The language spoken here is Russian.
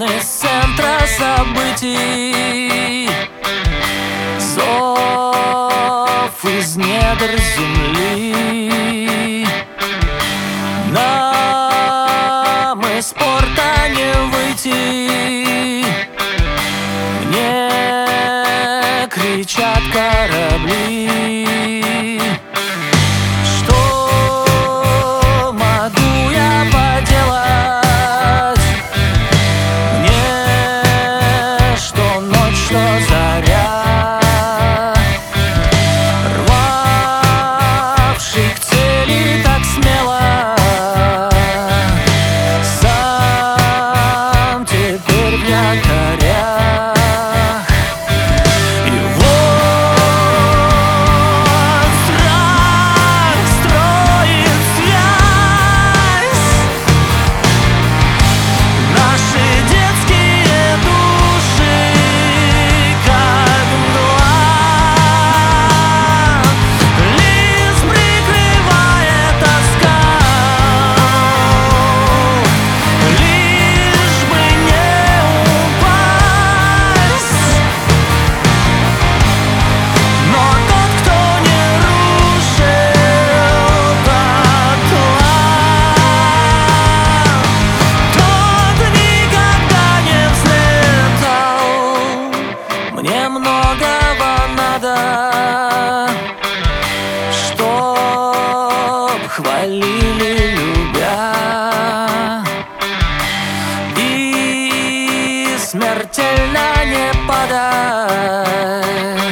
из центра событий, зов из недр земли. Нам из порта не выйти, мне кричат корабли. Что могу я поделать? Мне что ночь, что заря, рвавший к цели так смело, сам теперь в якорях. Мне многого надо, чтоб хвалили, любя, и смертельно не падать.